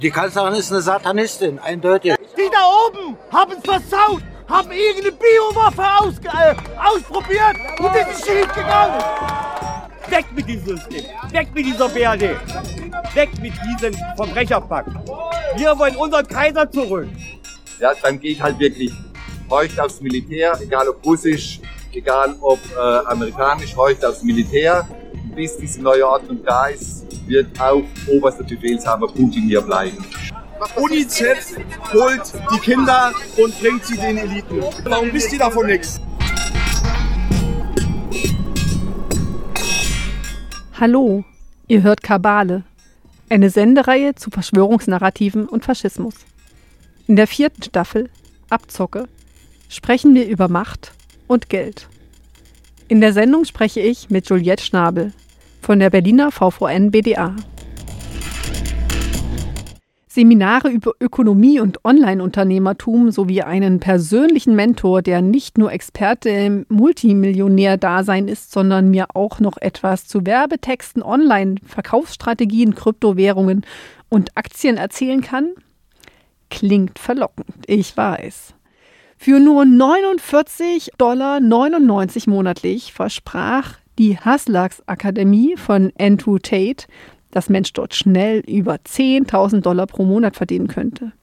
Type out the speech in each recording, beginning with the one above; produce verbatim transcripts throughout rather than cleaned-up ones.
Die Kanzlerin ist eine Satanistin, eindeutig. Die da oben haben es versaut, haben irgendeine Biowaffe ausge- äh, ausprobiert und es ist schief gegangen. Weg mit diesem System, weg mit dieser B R D, weg mit diesem Verbrecherpakt. Wir wollen unseren Kaiser zurück. Ja, dann gehe ich halt wirklich horcht aufs Militär, egal ob russisch, egal ob äh, amerikanisch, horcht aufs Militär. Bis diese neue Ordnung da ist, wird auch oberster Befehlshaber Putin hier bleiben. UNICEF holt die Kinder und bringt sie den Eliten. Warum wisst ihr davon nichts? Hallo, ihr hört Kabale, eine Sendereihe zu Verschwörungsnarrativen und Faschismus. In der vierten Staffel, Abzocke, sprechen wir über Macht und Geld. In der Sendung spreche ich mit Juliette Schnabel von der Berliner V V N B D A. Seminare über Ökonomie und Online-Unternehmertum sowie einen persönlichen Mentor, der nicht nur Experte im Multimillionär-Dasein ist, sondern mir auch noch etwas zu Werbetexten, Online-Verkaufsstrategien, Kryptowährungen und Aktien erzählen kann? Klingt verlockend, ich weiß. Für nur neunundvierzig Komma neunundneunzig Dollar monatlich versprach die Haslaks Akademie von Andrew Tate, dass Mensch dort schnell über zehntausend Dollar pro Monat verdienen könnte.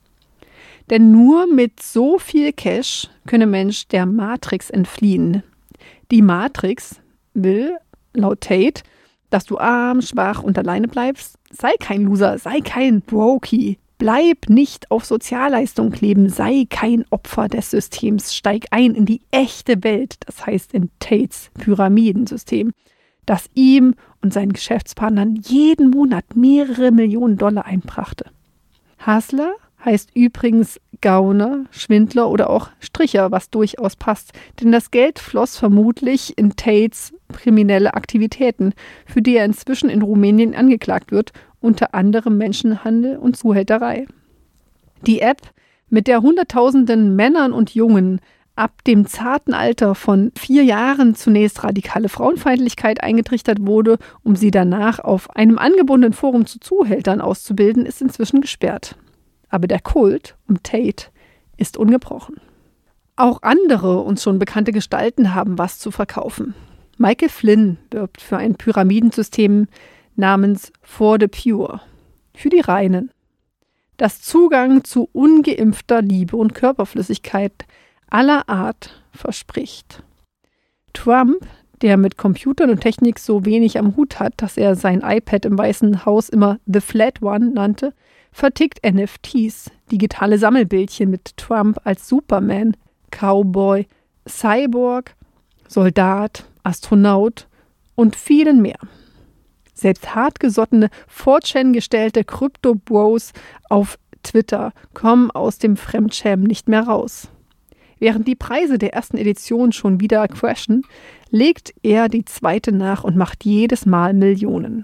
Denn nur mit so viel Cash könne Mensch der Matrix entfliehen. Die Matrix will, laut Tate, dass du arm, schwach und alleine bleibst. Sei kein Loser, sei kein Brokey. Bleib nicht auf Sozialleistung kleben, sei kein Opfer des Systems. Steig ein in die echte Welt, das heißt in Tates Pyramidensystem, das ihm und seinen Geschäftspartnern jeden Monat mehrere Millionen Dollar einbrachte. Hustler heißt übrigens Gauner, Schwindler oder auch Stricher, was durchaus passt, denn das Geld floss vermutlich in Tates kriminelle Aktivitäten, für die er inzwischen in Rumänien angeklagt wird, unter anderem Menschenhandel und Zuhälterei. Die App, mit der Hunderttausenden Männern und Jungen ab dem zarten Alter von vier Jahren zunächst radikale Frauenfeindlichkeit eingetrichtert wurde, um sie danach auf einem angebundenen Forum zu Zuhältern auszubilden, ist inzwischen gesperrt. Aber der Kult um Tate ist ungebrochen. Auch andere uns schon bekannte Gestalten haben was zu verkaufen. Michael Flynn wirbt für ein Pyramidensystem namens For the Pure, für die Reinen, das Zugang zu ungeimpfter Liebe und Körperflüssigkeit aller Art verspricht. Trump, der mit Computern und Technik so wenig am Hut hat, dass er sein iPad im Weißen Haus immer The Flat One nannte, vertickt N F Ts, digitale Sammelbildchen mit Trump als Superman, Cowboy, Cyborg, Soldat, Astronaut und vielen mehr. Selbst hartgesottene four chan gestellte Krypto-Bros auf Twitter kommen aus dem Fremdschämen nicht mehr raus. Während die Preise der ersten Edition schon wieder crashen, legt er die zweite nach und macht jedes Mal Millionen.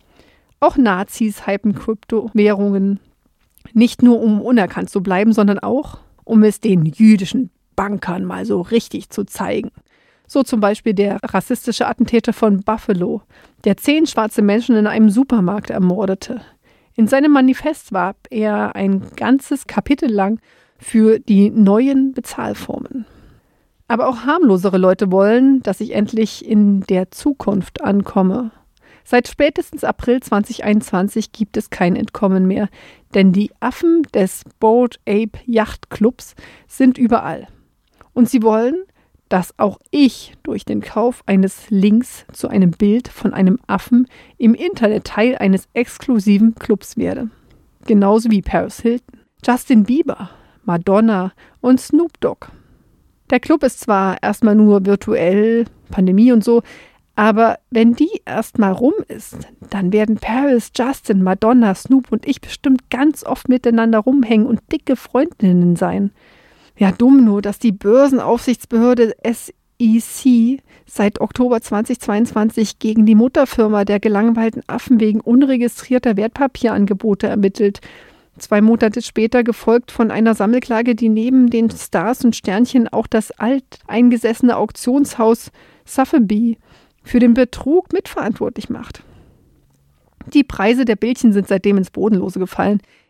Auch Nazis hypen Kryptowährungen, nicht nur um unerkannt zu bleiben, sondern auch, um es den jüdischen Bankern mal so richtig zu zeigen. So zum Beispiel der rassistische Attentäter von Buffalo, der zehn schwarze Menschen in einem Supermarkt ermordete. In seinem Manifest warb er ein ganzes Kapitel lang für die neuen Bezahlformen. Aber auch harmlosere Leute wollen, dass ich endlich in der Zukunft ankomme. Seit spätestens April zwanzig einundzwanzig gibt es kein Entkommen mehr, denn die Affen des Bored Ape Yacht Clubs sind überall. Und sie wollen, dass auch ich durch den Kauf eines Links zu einem Bild von einem Affen im Internet Teil eines exklusiven Clubs werde. Genauso wie Paris Hilton, Justin Bieber, Madonna und Snoop Dogg. Der Club ist zwar erstmal nur virtuell, Pandemie und so, aber wenn die erstmal rum ist, dann werden Paris, Justin, Madonna, Snoop und ich bestimmt ganz oft miteinander rumhängen und dicke Freundinnen sein. Ja, dumm nur, dass die Börsenaufsichtsbehörde S E C seit Oktober zweitausendzweiundzwanzig gegen die Mutterfirma der gelangweilten Affen wegen unregistrierter Wertpapierangebote ermittelt. Zwei Monate später gefolgt von einer Sammelklage, die neben den Stars und Sternchen auch das alteingesessene Auktionshaus Sotheby's für den Betrug mitverantwortlich macht. Die Preise der Bildchen sind seitdem ins Bodenlose gefallen.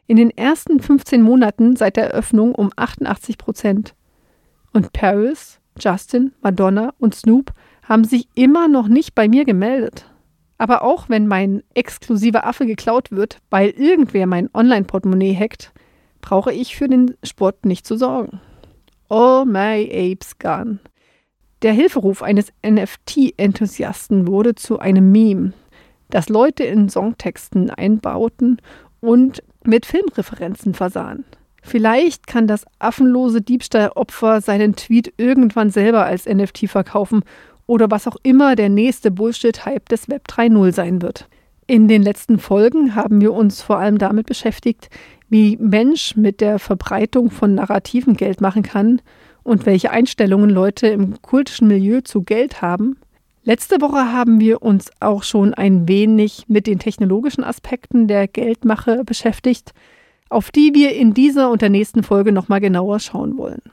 In den ersten fünfzehn Monaten seit der Eröffnung um achtundachtzig Prozent. Und Paris, Justin, Madonna und Snoop haben sich immer noch nicht bei mir gemeldet. Aber auch wenn mein exklusiver Affe geklaut wird, weil irgendwer mein Online-Portemonnaie hackt, brauche ich für den Sport nicht zu sorgen. All my apes gone. Der Hilferuf eines N F T-Enthusiasten wurde zu einem Meme, das Leute in Songtexten einbauten und mit Filmreferenzen versahen. Vielleicht kann das affenlose Diebstahlopfer seinen Tweet irgendwann selber als N F T verkaufen oder was auch immer der nächste Bullshit-Hype des Web drei Punkt null sein wird. In den letzten Folgen haben wir uns vor allem damit beschäftigt, wie Mensch mit der Verbreitung von Narrativen Geld machen kann und welche Einstellungen Leute im kultischen Milieu zu Geld haben. Letzte Woche haben wir uns auch schon ein wenig mit den technologischen Aspekten der Geldmache beschäftigt, auf die wir in dieser und der nächsten Folge nochmal genauer schauen wollen.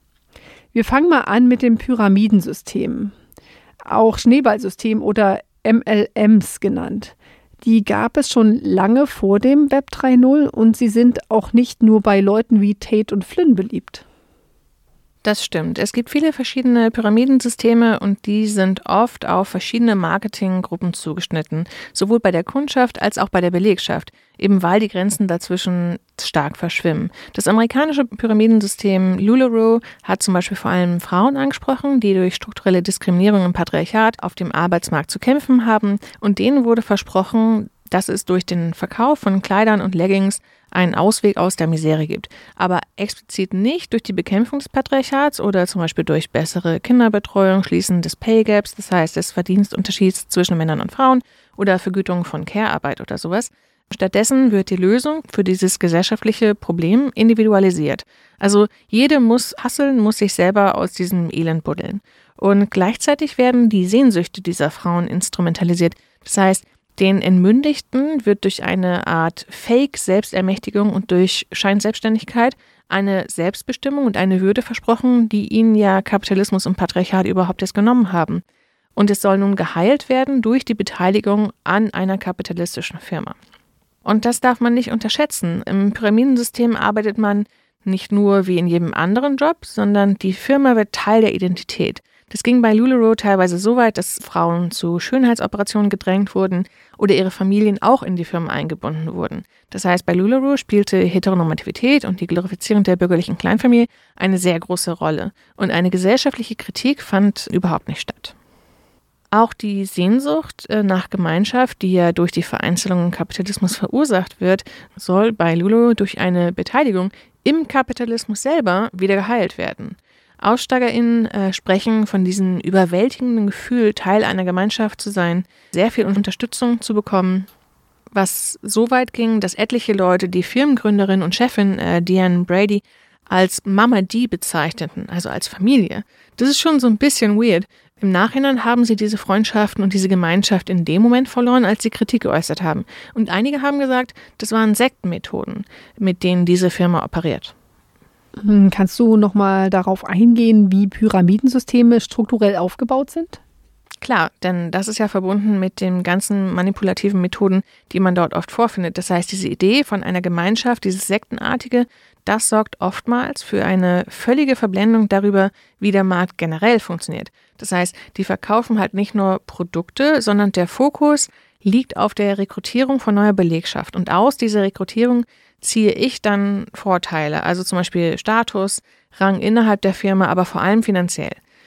Wir fangen mal an mit dem Pyramidensystem, auch Schneeballsystem oder M L Ms genannt. Die gab es schon lange vor dem Web drei Punkt null und sie sind auch nicht nur bei Leuten wie Tate und Flynn beliebt. Das stimmt. Es gibt viele verschiedene Pyramidensysteme und die sind oft auf verschiedene Marketinggruppen zugeschnitten, sowohl bei der Kundschaft als auch bei der Belegschaft, eben weil die Grenzen dazwischen stark verschwimmen. Das amerikanische Pyramidensystem LuLaRoe hat zum Beispiel vor allem Frauen angesprochen, die durch strukturelle Diskriminierung im Patriarchat auf dem Arbeitsmarkt zu kämpfen haben, und denen wurde versprochen, dass es durch den Verkauf von Kleidern und Leggings einen Ausweg aus der Misere gibt. Aber explizit nicht durch die Bekämpfung des Patriarchats oder zum Beispiel durch bessere Kinderbetreuung, Schließen des Pay Gaps, das heißt des Verdienstunterschieds zwischen Männern und Frauen oder Vergütung von Care-Arbeit oder sowas. Stattdessen wird die Lösung für dieses gesellschaftliche Problem individualisiert. Also jede muss hustlen, muss sich selber aus diesem Elend buddeln. Und gleichzeitig werden die Sehnsüchte dieser Frauen instrumentalisiert. Das heißt, den Entmündigten wird durch eine Art Fake-Selbstermächtigung und durch Scheinselbstständigkeit eine Selbstbestimmung und eine Würde versprochen, die ihnen ja Kapitalismus und Patriarchat überhaupt erst genommen haben. Und es soll nun geheilt werden durch die Beteiligung an einer kapitalistischen Firma. Und das darf man nicht unterschätzen. Im Pyramidensystem arbeitet man nicht nur wie in jedem anderen Job, sondern die Firma wird Teil der Identität. Das ging bei LuLaRoe teilweise so weit, dass Frauen zu Schönheitsoperationen gedrängt wurden oder ihre Familien auch in die Firma eingebunden wurden. Das heißt, bei LuLaRoe spielte Heteronormativität und die Glorifizierung der bürgerlichen Kleinfamilie eine sehr große Rolle. Und eine gesellschaftliche Kritik fand überhaupt nicht statt. Auch die Sehnsucht nach Gemeinschaft, die ja durch die Vereinzelung im Kapitalismus verursacht wird, soll bei LuLaRoe durch eine Beteiligung im Kapitalismus selber wieder geheilt werden. AussteigerInnen äh, sprechen von diesem überwältigenden Gefühl, Teil einer Gemeinschaft zu sein, sehr viel Unterstützung zu bekommen, was so weit ging, dass etliche Leute die Firmengründerin und Chefin äh, Diane Brady als Mama D bezeichneten, also als Familie. Das ist schon so ein bisschen weird. Im Nachhinein haben sie diese Freundschaften und diese Gemeinschaft in dem Moment verloren, als sie Kritik geäußert haben. Und einige haben gesagt, das waren Sektenmethoden, mit denen diese Firma operiert. Kannst du noch mal darauf eingehen, wie Pyramidensysteme strukturell aufgebaut sind? Klar, denn das ist ja verbunden mit den ganzen manipulativen Methoden, die man dort oft vorfindet. Das heißt, diese Idee von einer Gemeinschaft, dieses Sektenartige, das sorgt oftmals für eine völlige Verblendung darüber, wie der Markt generell funktioniert. Das heißt, die verkaufen halt nicht nur Produkte, sondern der Fokus liegt auf der Rekrutierung von neuer Belegschaft. Und aus dieser Rekrutierung ziehe ich dann Vorteile, also zum Beispiel Status, Rang innerhalb der Firma, aber vor allem finanziell.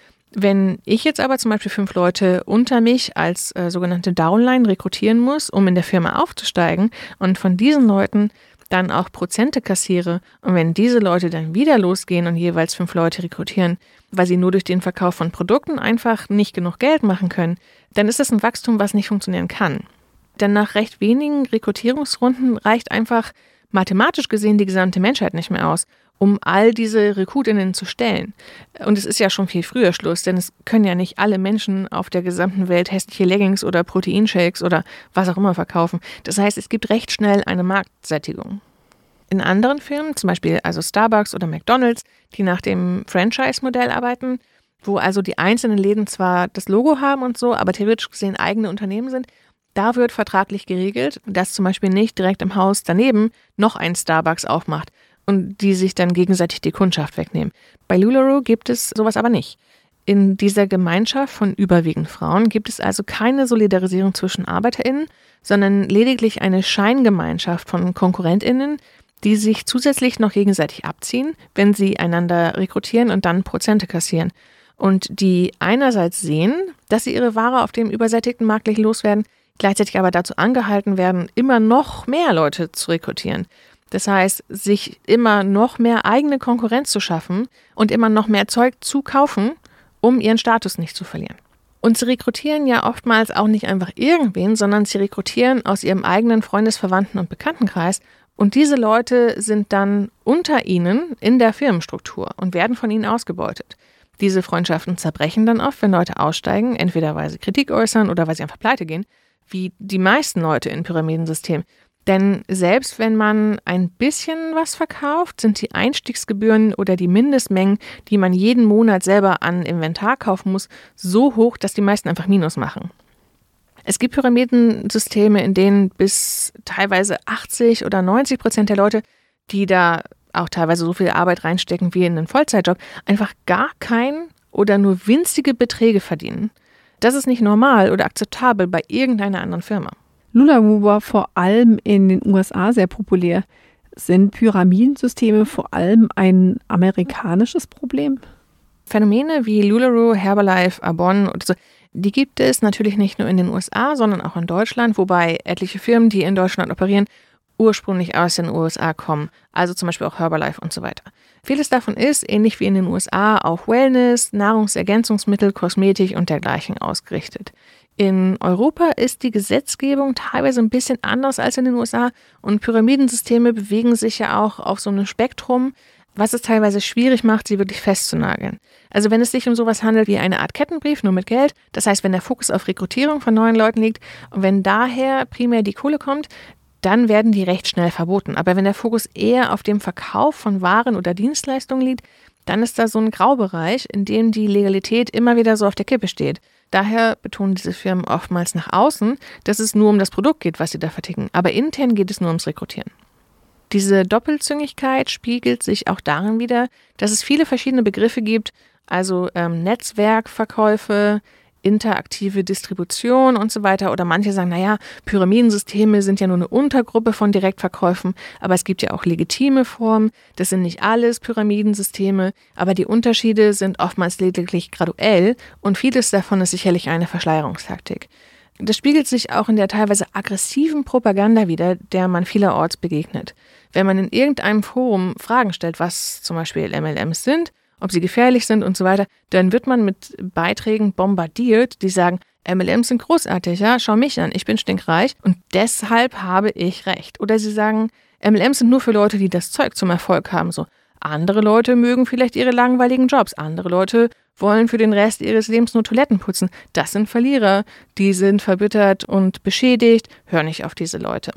Wenn ich jetzt aber zum Beispiel fünf Leute unter mich als äh, sogenannte Downline rekrutieren muss, um in der Firma aufzusteigen und von diesen Leuten dann auch Prozente kassiere und wenn diese Leute dann wieder losgehen und jeweils fünf Leute rekrutieren, weil sie nur durch den Verkauf von Produkten einfach nicht genug Geld machen können, dann ist das ein Wachstum, was nicht funktionieren kann. Denn nach recht wenigen Rekrutierungsrunden reicht einfach mathematisch gesehen die gesamte Menschheit nicht mehr aus, um all diese RekrutInnen zu stellen. Und es ist ja schon viel früher Schluss, denn es können ja nicht alle Menschen auf der gesamten Welt hässliche Leggings oder Proteinshakes oder was auch immer verkaufen. Das heißt, es gibt recht schnell eine Marktsättigung. In anderen Firmen, zum Beispiel also Starbucks oder McDonald's, die nach dem Franchise-Modell arbeiten, wo also die einzelnen Läden zwar das Logo haben und so, aber theoretisch gesehen eigene Unternehmen sind, Da wird vertraglich geregelt, dass zum Beispiel nicht direkt im Haus daneben noch ein Starbucks aufmacht und die sich dann gegenseitig die Kundschaft wegnehmen. Bei LuLaRoe gibt es sowas aber nicht. In dieser Gemeinschaft von überwiegend Frauen gibt es also keine Solidarisierung zwischen ArbeiterInnen, sondern lediglich eine Scheingemeinschaft von KonkurrentInnen, die sich zusätzlich noch gegenseitig abziehen, wenn sie einander rekrutieren und dann Prozente kassieren. Und die einerseits sehen, dass sie ihre Ware auf dem übersättigten Markt gleich loswerden, gleichzeitig aber dazu angehalten werden, immer noch mehr Leute zu rekrutieren. Das heißt, sich immer noch mehr eigene Konkurrenz zu schaffen und immer noch mehr Zeug zu kaufen, um ihren Status nicht zu verlieren. Und sie rekrutieren ja oftmals auch nicht einfach irgendwen, sondern sie rekrutieren aus ihrem eigenen Freundesverwandten- und Bekanntenkreis. Und diese Leute sind dann unter ihnen in der Firmenstruktur und werden von ihnen ausgebeutet. Diese Freundschaften zerbrechen dann oft, wenn Leute aussteigen, entweder weil sie Kritik äußern oder weil sie einfach pleite gehen, wie die meisten Leute in Pyramidensystemen. Denn selbst wenn man ein bisschen was verkauft, sind die Einstiegsgebühren oder die Mindestmengen, die man jeden Monat selber an Inventar kaufen muss, so hoch, dass die meisten einfach Minus machen. Es gibt Pyramidensysteme, in denen bis teilweise achtzig oder neunzig Prozent der Leute, die da auch teilweise so viel Arbeit reinstecken wie in einen Vollzeitjob, einfach gar kein oder nur winzige Beträge verdienen. Das ist nicht normal oder akzeptabel bei irgendeiner anderen Firma. LuLaRoe war vor allem in den U S A sehr populär. Sind Pyramidensysteme vor allem ein amerikanisches Problem? Phänomene wie LuLaRoe, Herbalife, Arbonne und so, die gibt es natürlich nicht nur in den U S A, sondern auch in Deutschland, wobei etliche Firmen, die in Deutschland operieren, ursprünglich aus den U S A kommen, also zum Beispiel auch Herbalife und so weiter. Vieles davon ist, ähnlich wie in den U S A, auf Wellness, Nahrungsergänzungsmittel, Kosmetik und dergleichen ausgerichtet. In Europa ist die Gesetzgebung teilweise ein bisschen anders als in den U S A und Pyramidensysteme bewegen sich ja auch auf so einem Spektrum, was es teilweise schwierig macht, sie wirklich festzunageln. Also wenn es sich um sowas handelt wie eine Art Kettenbrief, nur mit Geld, das heißt, wenn der Fokus auf Rekrutierung von neuen Leuten liegt und wenn daher primär die Kohle kommt, dann werden die recht schnell verboten. Aber wenn der Fokus eher auf dem Verkauf von Waren oder Dienstleistungen liegt, dann ist da so ein Graubereich, in dem die Legalität immer wieder so auf der Kippe steht. Daher betonen diese Firmen oftmals nach außen, dass es nur um das Produkt geht, was sie da verticken. Aber intern geht es nur ums Rekrutieren. Diese Doppelzüngigkeit spiegelt sich auch darin wider, dass es viele verschiedene Begriffe gibt, also ähm, Netzwerkverkäufe, interaktive Distribution und so weiter. Oder manche sagen, naja, Pyramidensysteme sind ja nur eine Untergruppe von Direktverkäufen, aber es gibt ja auch legitime Formen. Das sind nicht alles Pyramidensysteme, aber die Unterschiede sind oftmals lediglich graduell und vieles davon ist sicherlich eine Verschleierungstaktik. Das spiegelt sich auch in der teilweise aggressiven Propaganda wider, der man vielerorts begegnet. Wenn man in irgendeinem Forum Fragen stellt, was zum Beispiel M L Ms sind, ob sie gefährlich sind und so weiter, dann wird man mit Beiträgen bombardiert, die sagen, M L Ms sind großartig, ja, schau mich an, ich bin stinkreich und deshalb habe ich recht. Oder sie sagen, M L Ms sind nur für Leute, die das Zeug zum Erfolg haben. So, andere Leute mögen vielleicht ihre langweiligen Jobs, andere Leute wollen für den Rest ihres Lebens nur Toiletten putzen. Das sind Verlierer, die sind verbittert und beschädigt. Hör nicht auf diese Leute.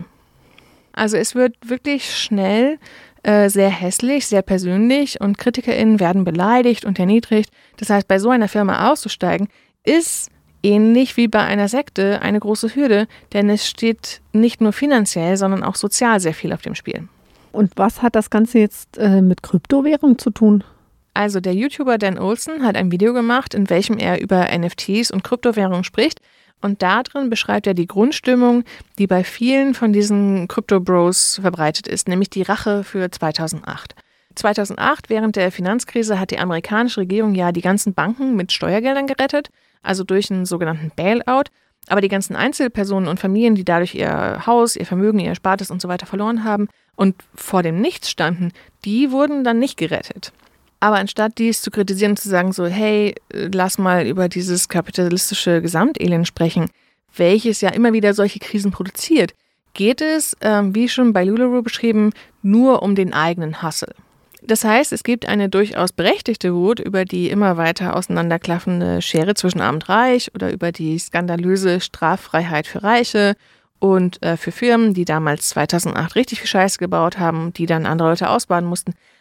Also es wird wirklich schnell äh, sehr hässlich, sehr persönlich und KritikerInnen werden beleidigt und erniedrigt. Das heißt, bei so einer Firma auszusteigen, ist ähnlich wie bei einer Sekte eine große Hürde, denn es steht nicht nur finanziell, sondern auch sozial sehr viel auf dem Spiel. Und was hat das Ganze jetzt äh, mit Kryptowährung zu tun? Also der YouTuber Dan Olson hat ein Video gemacht, in welchem er über N F Ts und Kryptowährungen spricht. Und darin beschreibt er die Grundstimmung, die bei vielen von diesen Crypto-Bros verbreitet ist, nämlich die Rache für zweitausendacht. zweitausendacht, während der Finanzkrise, hat die amerikanische Regierung ja die ganzen Banken mit Steuergeldern gerettet, also durch einen sogenannten Bailout. Aber die ganzen Einzelpersonen und Familien, die dadurch ihr Haus, ihr Vermögen, ihr Erspartes und so weiter verloren haben und vor dem Nichts standen, die wurden dann nicht gerettet. Aber anstatt dies zu kritisieren und zu sagen so, hey, lass mal über dieses kapitalistische Gesamtelend sprechen, welches ja immer wieder solche Krisen produziert, geht es, ähm, wie schon bei LuLaRoe beschrieben, nur um den eigenen Hustle. Das heißt, es gibt eine durchaus berechtigte Wut über die immer weiter auseinanderklaffende Schere zwischen Arm und Reich oder über die skandalöse Straffreiheit für Reiche und äh, für Firmen, die damals zweitausendacht richtig viel Scheiße gebaut haben, die dann andere Leute ausbaden mussten.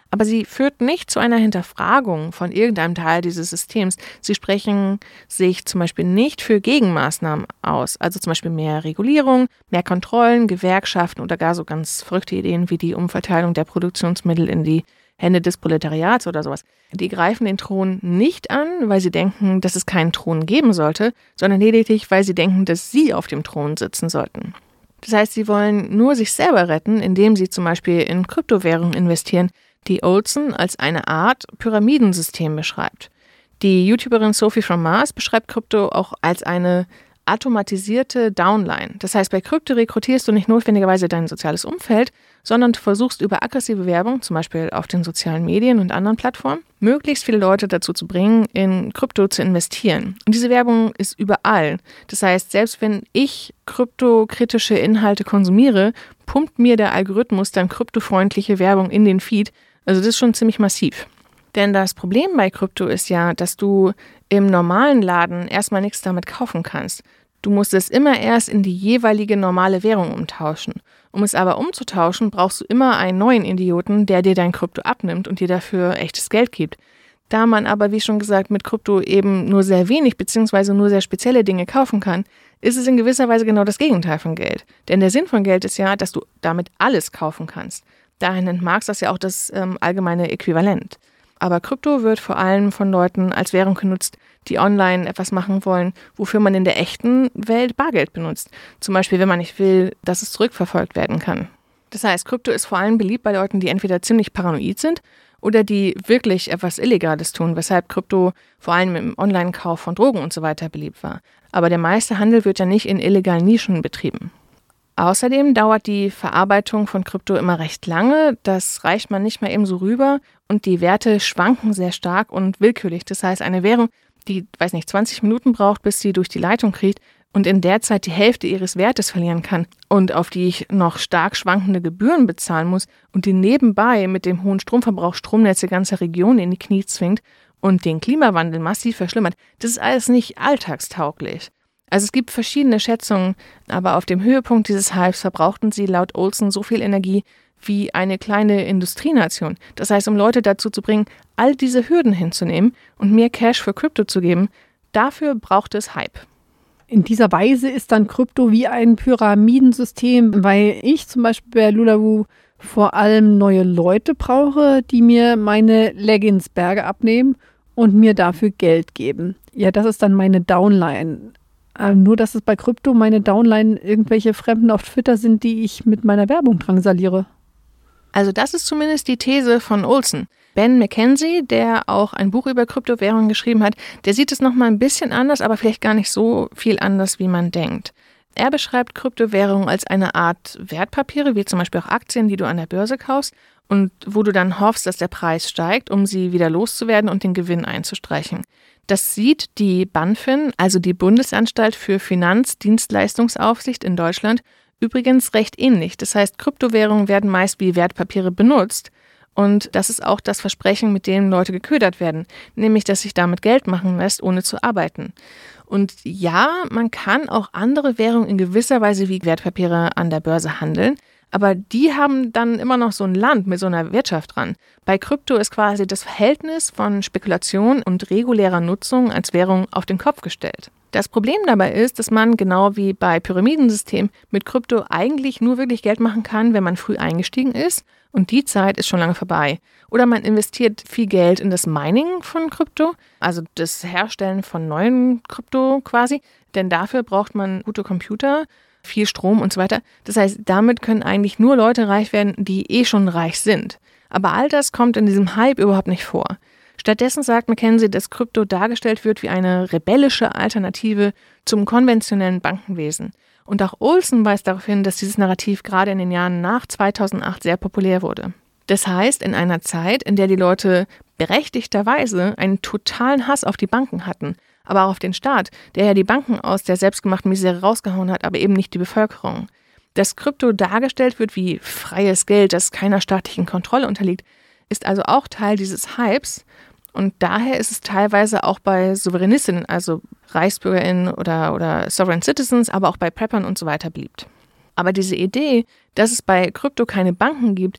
Aber sie führt nicht zu einer Hinterfragung von irgendeinem Teil dieses Systems. Sie sprechen sich zum Beispiel nicht für Gegenmaßnahmen aus, also zum Beispiel mehr Regulierung, mehr Kontrollen, Gewerkschaften oder gar so ganz verrückte Ideen wie die Umverteilung der Produktionsmittel in die Hände des Proletariats oder sowas. Die greifen den Thron nicht an, weil sie denken, dass es keinen Thron geben sollte, sondern lediglich, weil sie denken, dass sie auf dem Thron sitzen sollten. Das heißt, sie wollen nur sich selber retten, indem sie zum Beispiel in Kryptowährungen investieren, die Olson als eine Art Pyramidensystem beschreibt. Die YouTuberin Sophie from Mars beschreibt Krypto auch als eine automatisierte Downline. Das heißt, bei Krypto rekrutierst du nicht notwendigerweise dein soziales Umfeld, sondern du versuchst über aggressive Werbung, zum Beispiel auf den sozialen Medien und anderen Plattformen, möglichst viele Leute dazu zu bringen, in Krypto zu investieren. Und diese Werbung ist überall. Das heißt, selbst wenn ich kryptokritische Inhalte konsumiere, pumpt mir der Algorithmus dann kryptofreundliche Werbung in den Feed. Also das ist schon ziemlich massiv. Denn das Problem bei Krypto ist ja, dass du im normalen Laden erstmal nichts damit kaufen kannst. Du musst es immer erst in die jeweilige normale Währung umtauschen. Um es aber umzutauschen, brauchst du immer einen neuen Idioten, der dir dein Krypto abnimmt und dir dafür echtes Geld gibt. Da man aber, wie schon gesagt, mit Krypto eben nur sehr wenig bzw. nur sehr spezielle Dinge kaufen kann, ist es in gewisser Weise genau das Gegenteil von Geld. Denn der Sinn von Geld ist ja, dass du damit alles kaufen kannst. Daher nennt Marx das ja auch das ähm, allgemeine Äquivalent. Aber Krypto wird vor allem von Leuten als Währung genutzt, die online etwas machen wollen, wofür man in der echten Welt Bargeld benutzt. Zum Beispiel, wenn man nicht will, dass es zurückverfolgt werden kann. Das heißt, Krypto ist vor allem beliebt bei Leuten, die entweder ziemlich paranoid sind oder die wirklich etwas Illegales tun, weshalb Krypto vor allem im Online-Kauf von Drogen und so weiter beliebt war. Aber der meiste Handel wird ja nicht in illegalen Nischen betrieben. Außerdem dauert die Verarbeitung von Krypto immer recht lange, das reicht man nicht mehr eben so rüber und die Werte schwanken sehr stark und willkürlich. Das heißt, eine Währung, die, weiß nicht, zwanzig Minuten braucht, bis sie durch die Leitung kriegt und in der Zeit die Hälfte ihres Wertes verlieren kann und auf die ich noch stark schwankende Gebühren bezahlen muss und die nebenbei mit dem hohen Stromverbrauch Stromnetze ganzer Regionen in die Knie zwingt und den Klimawandel massiv verschlimmert, das ist alles nicht alltagstauglich. Also es gibt verschiedene Schätzungen, aber auf dem Höhepunkt dieses Hypes verbrauchten sie laut Olson so viel Energie wie eine kleine Industrienation. Das heißt, um Leute dazu zu bringen, all diese Hürden hinzunehmen und mehr Cash für Krypto zu geben, dafür braucht es Hype. In dieser Weise ist dann Krypto wie ein Pyramidensystem, weil ich zum Beispiel bei Lulavoo vor allem neue Leute brauche, die mir meine Leggingsberge abnehmen und mir dafür Geld geben. Ja, das ist dann meine Downline. Nur, dass es bei Krypto meine Downline irgendwelche Fremden auf Twitter sind, die ich mit meiner Werbung drangsaliere. Also das ist zumindest die These von Olson. Ben McKenzie, der auch ein Buch über Kryptowährungen geschrieben hat, der sieht es nochmal ein bisschen anders, aber vielleicht gar nicht so viel anders, wie man denkt. Er beschreibt Kryptowährungen als eine Art Wertpapiere, wie zum Beispiel auch Aktien, die du an der Börse kaufst und wo du dann hoffst, dass der Preis steigt, um sie wieder loszuwerden und den Gewinn einzustreichen. Das sieht die BaFin, also die Bundesanstalt für Finanzdienstleistungsaufsicht in Deutschland, übrigens recht ähnlich. Das heißt, Kryptowährungen werden meist wie Wertpapiere benutzt. Und das ist auch das Versprechen, mit dem Leute geködert werden, nämlich, dass sich damit Geld machen lässt, ohne zu arbeiten. Und ja, man kann auch andere Währungen in gewisser Weise wie Wertpapiere an der Börse handeln, aber die haben dann immer noch so ein Land mit so einer Wirtschaft dran. Bei Krypto ist quasi das Verhältnis von Spekulation und regulärer Nutzung als Währung auf den Kopf gestellt. Das Problem dabei ist, dass man genau wie bei Pyramidensystemen mit Krypto eigentlich nur wirklich Geld machen kann, wenn man früh eingestiegen ist und die Zeit ist schon lange vorbei. Oder man investiert viel Geld in das Mining von Krypto, also das Herstellen von neuen Krypto quasi, denn dafür braucht man gute Computer, viel Strom und so weiter. Das heißt, damit können eigentlich nur Leute reich werden, die eh schon reich sind. Aber all das kommt in diesem Hype überhaupt nicht vor. Stattdessen sagt McKenzie, dass Krypto dargestellt wird wie eine rebellische Alternative zum konventionellen Bankenwesen. Und auch Olson weist darauf hin, dass dieses Narrativ gerade in den Jahren nach zweitausendacht sehr populär wurde. Das heißt, in einer Zeit, in der die Leute berechtigterweise einen totalen Hass auf die Banken hatten, aber auch auf den Staat, der ja die Banken aus der selbstgemachten Misere rausgehauen hat, aber eben nicht die Bevölkerung. Dass Krypto dargestellt wird wie freies Geld, das keiner staatlichen Kontrolle unterliegt, ist also auch Teil dieses Hypes und daher ist es teilweise auch bei Souveränistinnen, also ReichsbürgerInnen oder, oder Sovereign Citizens, aber auch bei Preppern und so weiter beliebt. Aber diese Idee, dass es bei Krypto keine Banken gibt,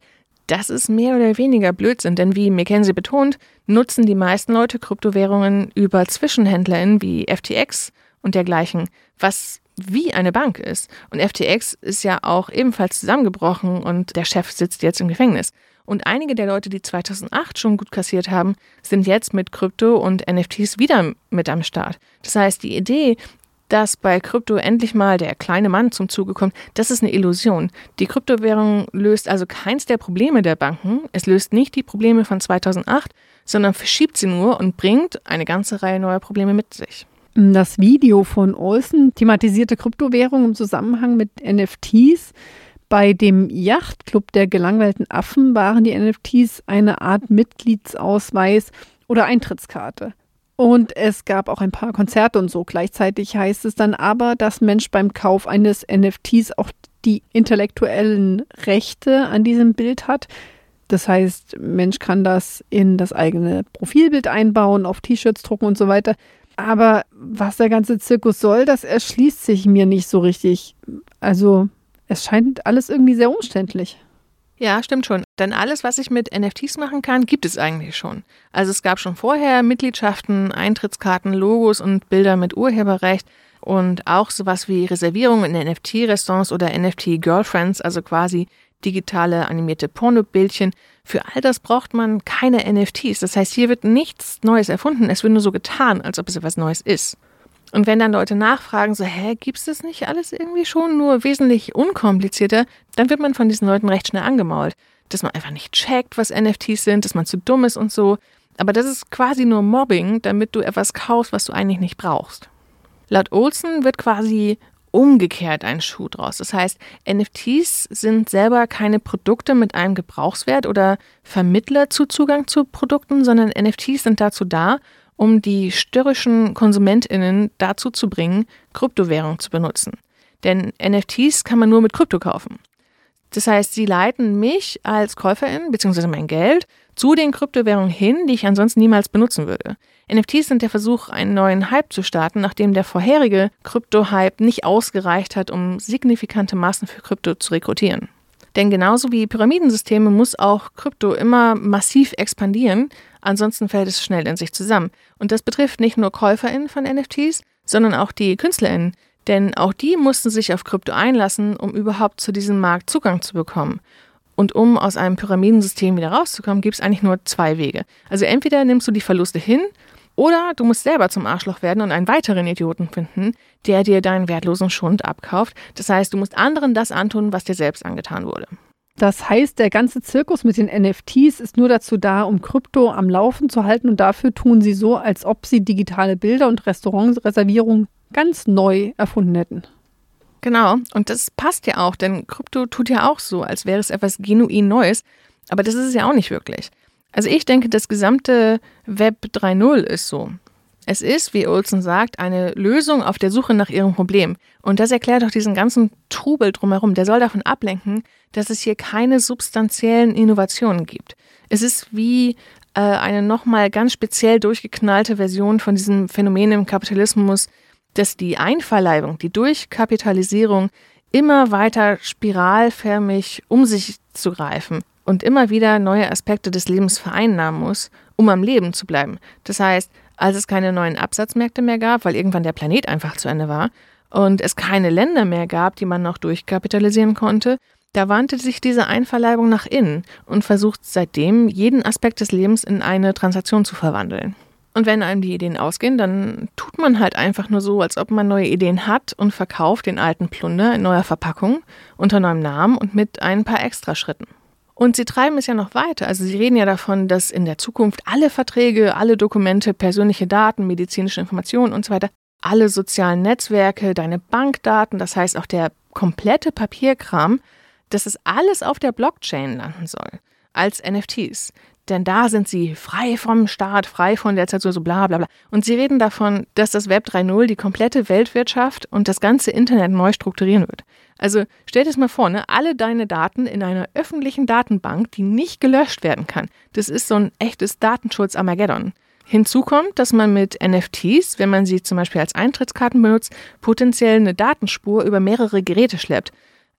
Das ist mehr oder weniger Blödsinn, denn wie McKinsey betont, nutzen die meisten Leute Kryptowährungen über ZwischenhändlerInnen wie F T X und dergleichen, was wie eine Bank ist. Und F T X ist ja auch ebenfalls zusammengebrochen und der Chef sitzt jetzt im Gefängnis. Und einige der Leute, die zweitausendacht schon gut kassiert haben, sind jetzt mit Krypto und N F Ts wieder mit am Start. Das heißt, die Idee, dass bei Krypto endlich mal der kleine Mann zum Zuge kommt, das ist eine Illusion. Die Kryptowährung löst also keins der Probleme der Banken. Es löst nicht die Probleme von zweitausendacht, sondern verschiebt sie nur und bringt eine ganze Reihe neuer Probleme mit sich. Das Video von Olsen thematisierte Kryptowährung im Zusammenhang mit N F Ts. Bei dem Yachtclub der gelangweilten Affen waren die N F Ts eine Art Mitgliedsausweis oder Eintrittskarte. Und es gab auch ein paar Konzerte und so. Gleichzeitig heißt es dann aber, dass Mensch beim Kauf eines N F Ts auch die intellektuellen Rechte an diesem Bild hat. Das heißt, Mensch kann das in das eigene Profilbild einbauen, auf T-Shirts drucken und so weiter. Aber was der ganze Zirkus soll, das erschließt sich mir nicht so richtig. Also es scheint alles irgendwie sehr umständlich. Ja, stimmt schon. Denn alles, was ich mit N F Ts machen kann, gibt es eigentlich schon. Also es gab schon vorher Mitgliedschaften, Eintrittskarten, Logos und Bilder mit Urheberrecht und auch sowas wie Reservierungen in N F T-Restaurants oder N F T-Girlfriends, also quasi digitale animierte Pornobildchen. Für all das braucht man keine N F Ts. Das heißt, hier wird nichts Neues erfunden. Es wird nur so getan, als ob es etwas Neues ist. Und wenn dann Leute nachfragen, so, hä, gibt's das nicht alles irgendwie schon, nur wesentlich unkomplizierter, dann wird man von diesen Leuten recht schnell angemault. Dass man einfach nicht checkt, was N F Ts sind, dass man zu dumm ist und so. Aber das ist quasi nur Mobbing, damit du etwas kaufst, was du eigentlich nicht brauchst. Laut Olsen wird quasi umgekehrt ein Schuh draus. Das heißt, N F Ts sind selber keine Produkte mit einem Gebrauchswert oder Vermittler zu Zugang zu Produkten, sondern N F Ts sind dazu da, um die störrischen KonsumentInnen dazu zu bringen, Kryptowährung zu benutzen. Denn N F Ts kann man nur mit Krypto kaufen. Das heißt, sie leiten mich als Käuferin bzw. mein Geld zu den Kryptowährungen hin, die ich ansonsten niemals benutzen würde. N F Ts sind der Versuch, einen neuen Hype zu starten, nachdem der vorherige Krypto-Hype nicht ausgereicht hat, um signifikante Massen für Krypto zu rekrutieren. Denn genauso wie Pyramidensysteme muss auch Krypto immer massiv expandieren, ansonsten fällt es schnell in sich zusammen. Und das betrifft nicht nur KäuferInnen von N F Ts, sondern auch die KünstlerInnen. Denn auch die mussten sich auf Krypto einlassen, um überhaupt zu diesem Markt Zugang zu bekommen. Und um aus einem Pyramidensystem wieder rauszukommen, gibt es eigentlich nur zwei Wege. Also entweder nimmst du die Verluste hin oder du musst selber zum Arschloch werden und einen weiteren Idioten finden, der dir deinen wertlosen Schund abkauft. Das heißt, du musst anderen das antun, was dir selbst angetan wurde. Das heißt, der ganze Zirkus mit den N F Ts ist nur dazu da, um Krypto am Laufen zu halten, und dafür tun sie so, als ob sie digitale Bilder und Restaurantreservierungen ganz neu erfunden hätten. Genau, und das passt ja auch, denn Krypto tut ja auch so, als wäre es etwas genuin Neues, aber das ist es ja auch nicht wirklich. Also ich denke, das gesamte Web drei Punkt null ist so. Es ist, wie Olsen sagt, eine Lösung auf der Suche nach ihrem Problem. Und das erklärt auch diesen ganzen Trubel drumherum. Der soll davon ablenken, dass es hier keine substanziellen Innovationen gibt. Es ist wie äh, eine nochmal ganz speziell durchgeknallte Version von diesem Phänomen im Kapitalismus, dass die Einverleibung, die Durchkapitalisierung immer weiter spiralförmig um sich zu greifen und immer wieder neue Aspekte des Lebens vereinnahmen muss, um am Leben zu bleiben. Das heißt, als es keine neuen Absatzmärkte mehr gab, weil irgendwann der Planet einfach zu Ende war und es keine Länder mehr gab, die man noch durchkapitalisieren konnte, da wandte sich diese Einverleibung nach innen und versucht seitdem, jeden Aspekt des Lebens in eine Transaktion zu verwandeln. Und wenn einem die Ideen ausgehen, dann tut man halt einfach nur so, als ob man neue Ideen hat und verkauft den alten Plunder in neuer Verpackung, unter neuem Namen und mit ein paar Extraschritten. Und sie treiben es ja noch weiter. Also sie reden ja davon, dass in der Zukunft alle Verträge, alle Dokumente, persönliche Daten, medizinische Informationen und so weiter, alle sozialen Netzwerke, deine Bankdaten, das heißt auch der komplette Papierkram, dass es alles auf der Blockchain landen soll, als N F Ts. Denn da sind sie frei vom Staat, frei von der Zensur, so bla bla bla. Und sie reden davon, dass das Web drei Punkt null die komplette Weltwirtschaft und das ganze Internet neu strukturieren wird. Also stell dir das mal vor, ne? Alle deine Daten in einer öffentlichen Datenbank, die nicht gelöscht werden kann. Das ist so ein echtes Datenschutz-Armageddon. Hinzu kommt, dass man mit N F Ts, wenn man sie zum Beispiel als Eintrittskarten benutzt, potenziell eine Datenspur über mehrere Geräte schleppt.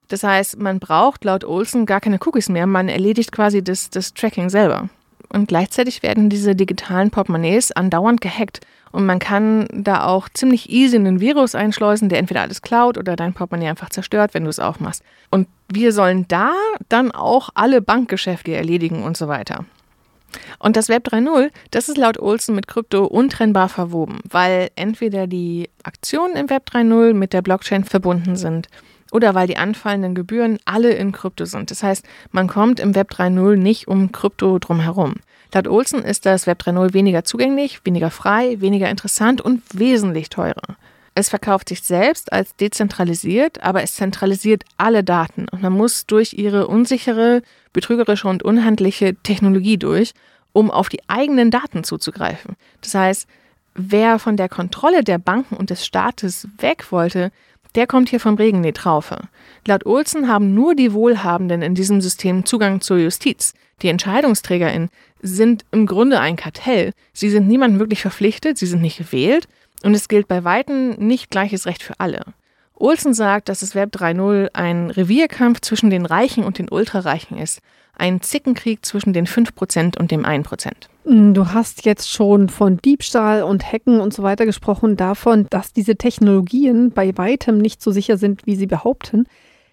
Das heißt, man braucht laut Olsen gar keine Cookies mehr, man erledigt quasi das, das Tracking selber. Und gleichzeitig werden diese digitalen Portemonnaies andauernd gehackt. Und man kann da auch ziemlich easy einen Virus einschleusen, der entweder alles klaut oder dein Portemonnaie einfach zerstört, wenn du es aufmachst. Und wir sollen da dann auch alle Bankgeschäfte erledigen und so weiter. Und das Web drei Punkt null, das ist laut Olsen mit Krypto untrennbar verwoben, weil entweder die Aktionen im Web drei Punkt null mit der Blockchain verbunden sind oder weil die anfallenden Gebühren alle in Krypto sind. Das heißt, man kommt im Web drei Punkt null nicht um Krypto drumherum. Laut Olsen ist das Web drei Punkt null weniger zugänglich, weniger frei, weniger interessant und wesentlich teurer. Es verkauft sich selbst als dezentralisiert, aber es zentralisiert alle Daten und man muss durch ihre unsichere, betrügerische und unhandliche Technologie durch, um auf die eigenen Daten zuzugreifen. Das heißt, wer von der Kontrolle der Banken und des Staates weg wollte, der kommt hier vom Regen in die Traufe. Laut Olsen haben nur die Wohlhabenden in diesem System Zugang zur Justiz. Die EntscheidungsträgerInnen sind im Grunde ein Kartell. Sie sind niemandem wirklich verpflichtet, sie sind nicht gewählt und es gilt bei Weitem nicht gleiches Recht für alle. Olsen sagt, dass das Web drei Punkt null ein Revierkampf zwischen den Reichen und den Ultrareichen ist. Ein Zickenkrieg zwischen den fünf Prozent und dem ein Prozent. Du hast jetzt schon von Diebstahl und Hacken und so weiter gesprochen, davon, dass diese Technologien bei weitem nicht so sicher sind, wie sie behaupten.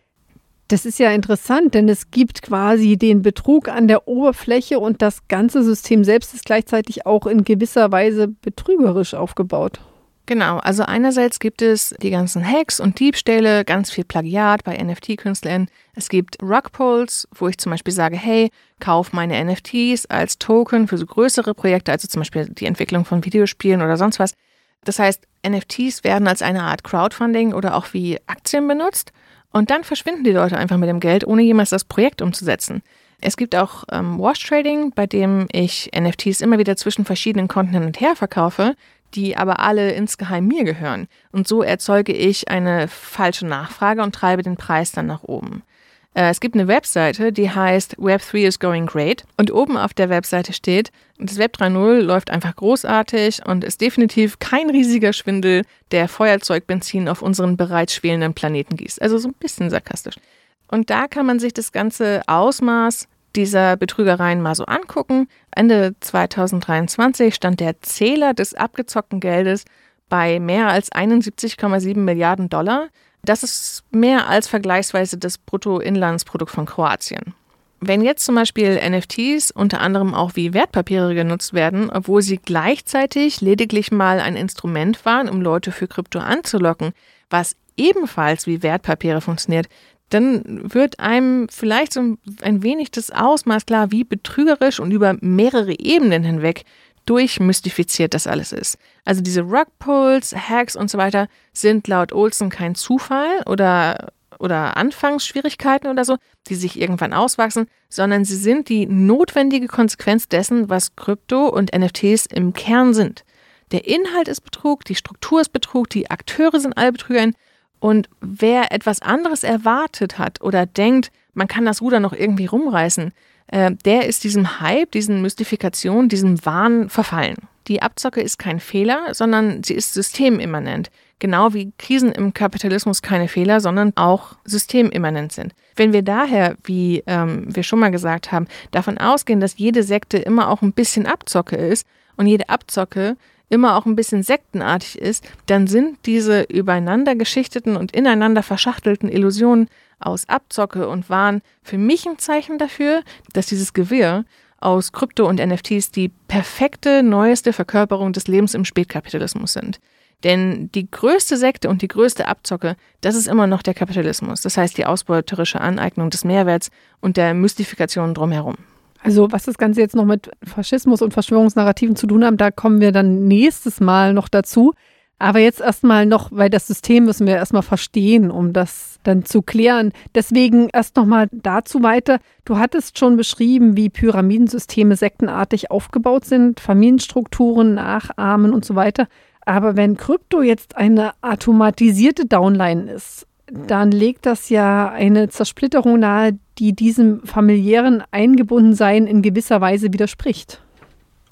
Das ist ja interessant, denn es gibt quasi den Betrug an der Oberfläche und das ganze System selbst ist gleichzeitig auch in gewisser Weise betrügerisch aufgebaut. Genau, also einerseits gibt es die ganzen Hacks und Diebstähle, ganz viel Plagiat bei N F T-KünstlerInnen. Es gibt Rugpulls, wo ich zum Beispiel sage, hey, kauf meine N F Ts als Token für so größere Projekte, also zum Beispiel die Entwicklung von Videospielen oder sonst was. Das heißt, N F Ts werden als eine Art Crowdfunding oder auch wie Aktien benutzt und dann verschwinden die Leute einfach mit dem Geld, ohne jemals das Projekt umzusetzen. Es gibt auch ähm, Wash Trading, bei dem ich N F Ts immer wieder zwischen verschiedenen Konten hin und her verkaufe, die aber alle insgeheim mir gehören. Und so erzeuge ich eine falsche Nachfrage und treibe den Preis dann nach oben. Äh, es gibt eine Webseite, die heißt Web drei is going great. Und oben auf der Webseite steht, das Web drei Punkt null läuft einfach großartig und ist definitiv kein riesiger Schwindel, der Feuerzeugbenzin auf unseren bereits schwelenden Planeten gießt. Also so ein bisschen sarkastisch. Und da kann man sich das ganze Ausmaß dieser Betrügereien mal so angucken. Ende zweitausenddreiundzwanzig stand der Zähler des abgezockten Geldes bei mehr als einundsiebzig Komma sieben Milliarden Dollar. Das ist mehr als vergleichsweise das Bruttoinlandsprodukt von Kroatien. Wenn jetzt zum Beispiel N F Ts unter anderem auch wie Wertpapiere genutzt werden, obwohl sie gleichzeitig lediglich mal ein Instrument waren, um Leute für Krypto anzulocken, was ebenfalls wie Wertpapiere funktioniert, dann wird einem vielleicht so ein wenig das Ausmaß klar, wie betrügerisch und über mehrere Ebenen hinweg durchmystifiziert das alles ist. Also diese Rugpulls, Hacks und so weiter sind laut Olsen kein Zufall oder, oder Anfangsschwierigkeiten oder so, die sich irgendwann auswachsen, sondern sie sind die notwendige Konsequenz dessen, was Krypto und N F Ts im Kern sind. Der Inhalt ist Betrug, die Struktur ist Betrug, die Akteure sind alle Betrüger. Und wer etwas anderes erwartet hat oder denkt, man kann das Ruder noch irgendwie rumreißen, äh, der ist diesem Hype, diesen Mystifikationen, diesem Wahn verfallen. Die Abzocke ist kein Fehler, sondern sie ist systemimmanent. Genau wie Krisen im Kapitalismus keine Fehler, sondern auch systemimmanent sind. Wenn wir daher, wie ähm, wir schon mal gesagt haben, davon ausgehen, dass jede Sekte immer auch ein bisschen Abzocke ist und jede Abzocke immer auch ein bisschen sektenartig ist, dann sind diese übereinander geschichteten und ineinander verschachtelten Illusionen aus Abzocke und Wahn für mich ein Zeichen dafür, dass dieses Gewirr aus Krypto und N F Ts die perfekte, neueste Verkörperung des Lebens im Spätkapitalismus sind. Denn die größte Sekte und die größte Abzocke, das ist immer noch der Kapitalismus. Das heißt die ausbeuterische Aneignung des Mehrwerts und der Mystifikation drumherum. Also was das Ganze jetzt noch mit Faschismus und Verschwörungsnarrativen zu tun haben, da kommen wir dann nächstes Mal noch dazu. Aber jetzt erstmal noch, weil das System müssen wir erstmal verstehen, um das dann zu klären. Deswegen erst nochmal dazu weiter. Du hattest schon beschrieben, wie Pyramidensysteme sektenartig aufgebaut sind, Familienstrukturen nachahmen und so weiter. Aber wenn Krypto jetzt eine automatisierte Downline ist, dann legt das ja eine Zersplitterung nahe, die diesem familiären Eingebundensein in gewisser Weise widerspricht.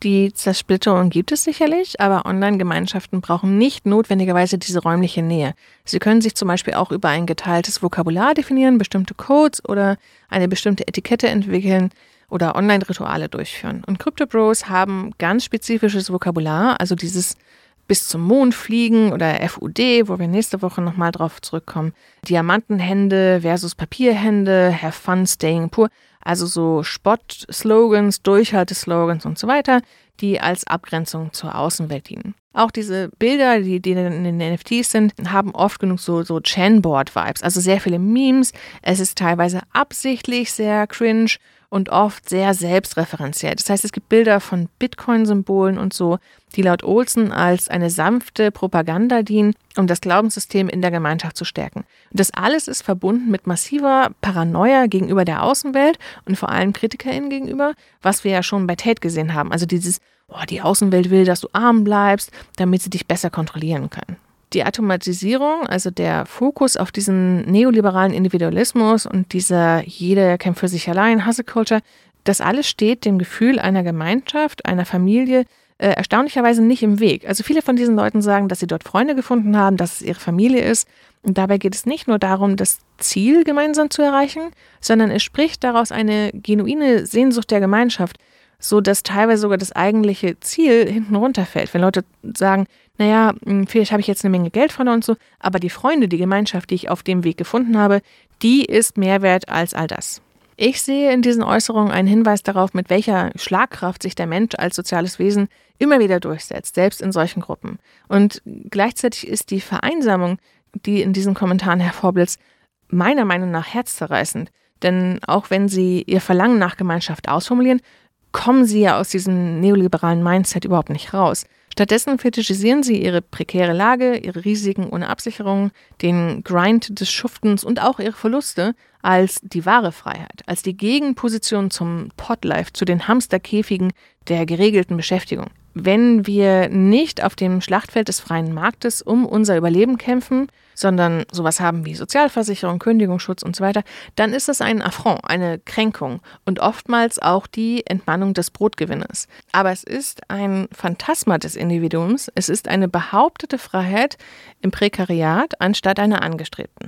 Die Zersplitterung gibt es sicherlich, aber Online-Gemeinschaften brauchen nicht notwendigerweise diese räumliche Nähe. Sie können sich zum Beispiel auch über ein geteiltes Vokabular definieren, bestimmte Codes oder eine bestimmte Etikette entwickeln oder Online-Rituale durchführen. Und Crypto-Bros haben ganz spezifisches Vokabular, also dieses bis zum Mond fliegen oder F U D, wo wir nächste Woche nochmal drauf zurückkommen. Diamantenhände versus Papierhände, have fun staying poor. Also so Spott-Slogans, Durchhalteslogans und so weiter, die als Abgrenzung zur Außenwelt dienen. Auch diese Bilder, die, die in den N F Ts sind, haben oft genug so, so Chanboard-Vibes, also sehr viele Memes. Es ist teilweise absichtlich sehr cringe und oft sehr selbstreferenziell. Das heißt, es gibt Bilder von Bitcoin-Symbolen und so, die laut Olsen als eine sanfte Propaganda dienen, um das Glaubenssystem in der Gemeinschaft zu stärken. Und das alles ist verbunden mit massiver Paranoia gegenüber der Außenwelt und vor allem KritikerInnen gegenüber, was wir ja schon bei Tate gesehen haben. Also dieses, oh, die Außenwelt will, dass du arm bleibst, damit sie dich besser kontrollieren können. Die Automatisierung, also der Fokus auf diesen neoliberalen Individualismus und dieser jeder kämpft für sich allein, Hustle Culture, das alles steht dem Gefühl einer Gemeinschaft, einer Familie äh, erstaunlicherweise nicht im Weg. Also viele von diesen Leuten sagen, dass sie dort Freunde gefunden haben, dass es ihre Familie ist. Und dabei geht es nicht nur darum, das Ziel gemeinsam zu erreichen, sondern es spricht daraus eine genuine Sehnsucht der Gemeinschaft, so dass teilweise sogar das eigentliche Ziel hinten runterfällt. Wenn Leute sagen, naja, vielleicht habe ich jetzt eine Menge Geld verloren und so, aber die Freunde, die Gemeinschaft, die ich auf dem Weg gefunden habe, die ist mehr wert als all das. Ich sehe in diesen Äußerungen einen Hinweis darauf, mit welcher Schlagkraft sich der Mensch als soziales Wesen immer wieder durchsetzt, selbst in solchen Gruppen. Und gleichzeitig ist die Vereinsamung, die in diesen Kommentaren hervorblitzt, meiner Meinung nach herzzerreißend. Denn auch wenn sie ihr Verlangen nach Gemeinschaft ausformulieren, kommen sie ja aus diesem neoliberalen Mindset überhaupt nicht raus. Stattdessen fetischisieren sie ihre prekäre Lage, ihre Risiken ohne Absicherung, den Grind des Schuftens und auch ihre Verluste als die wahre Freiheit, als die Gegenposition zum Podlife, zu den Hamsterkäfigen der geregelten Beschäftigung. Wenn wir nicht auf dem Schlachtfeld des freien Marktes um unser Überleben kämpfen, sondern sowas haben wie Sozialversicherung, Kündigungsschutz und so weiter, dann ist das ein Affront, eine Kränkung und oftmals auch die Entmannung des Brotgewinners. Aber es ist ein Phantasma des Individuums, es ist eine behauptete Freiheit im Prekariat anstatt einer angestrebten.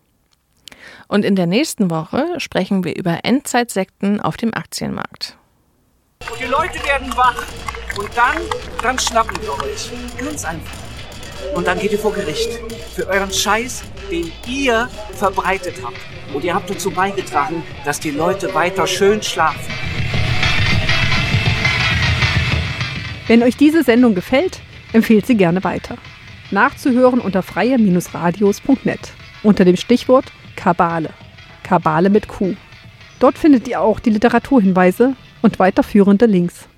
Und in der nächsten Woche sprechen wir über Endzeitsekten auf dem Aktienmarkt. Und die Leute werden wach und dann, dann schnappen wir euch. Ganz einfach. Und dann geht ihr vor Gericht für euren Scheiß, den ihr verbreitet habt. Und ihr habt dazu beigetragen, dass die Leute weiter schön schlafen. Wenn euch diese Sendung gefällt, empfehlt sie gerne weiter. Nachzuhören unter freie-radios punkt net unter dem Stichwort Kabale. Kabale mit Q. Dort findet ihr auch die Literaturhinweise und weiterführende Links.